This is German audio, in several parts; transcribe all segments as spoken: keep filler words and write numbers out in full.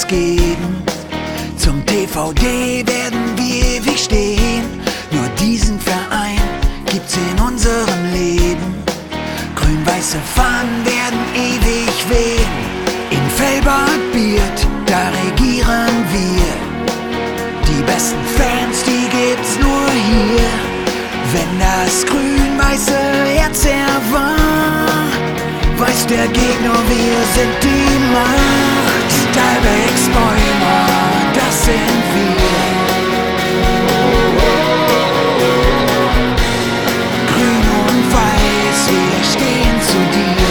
geben. Zum T V D werden wir ewig stehen. Nur diesen Verein gibt's in unserem Leben. Grün-weiße Fahnen werden ewig wehen. In Velbert-Biert, da regieren wir. Die besten Fans, die gibt's nur hier. Wenn das grün-weiße Herz erwacht, weiß der Gegner, wir sind die Macht. Die Dalbecks-Bäumer, das sind wir. Grün und weiß, wir stehen zu dir.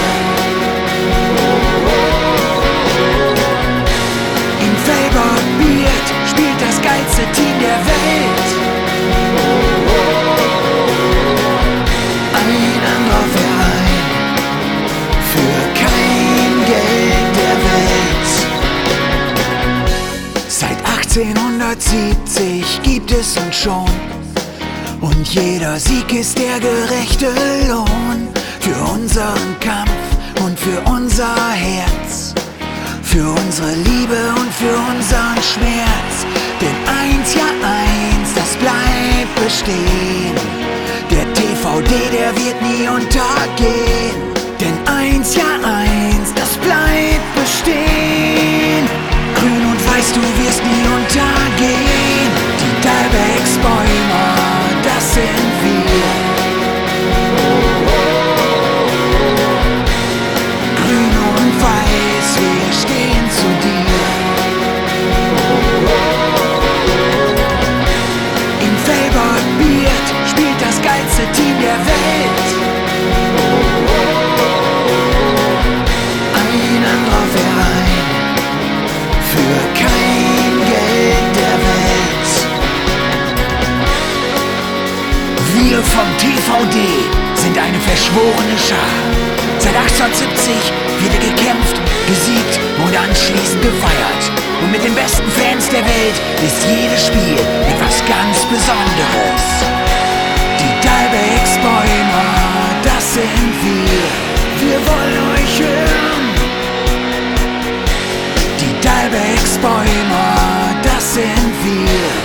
In Velbert-Biert spielt das geilste Team der Welt. Ein anderer Verein für kein Geld der Welt. Seit achtzehnhundertsiebzig gibt es uns schon, und jeder Sieg ist der gerechte Lohn für unseren Kampf und für unser Herz, für unsere Liebe und für unseren Schmerz. Denn eins, ja eins, das bleibt bestehen. Der T V D, der wird nie untergehen. Denn eins, ja eins, das bleibt bestehen. Grün und weiß, du wirst nie untergehen. Die Dalbecks-Bäumer, das sind wir. Grün und weiß, wir stehen zu dir. In Velbert-Biert spielt das geilste Team der Welt. Ein anderer Verein für kein Geld der Welt. Wir vom T V D sind eine verschworene Schar. Seit achtzehnhundertsiebzig wird er gekämpft, gesiegt und anschließend gefeiert. Und mit den besten Fans der Welt ist jedes Spiel etwas ganz Besonderes. Die Dalbecks-Bäumer, das sind wir. Wir wollen euch hören. Die Dalbecks-Bäumer, das sind wir.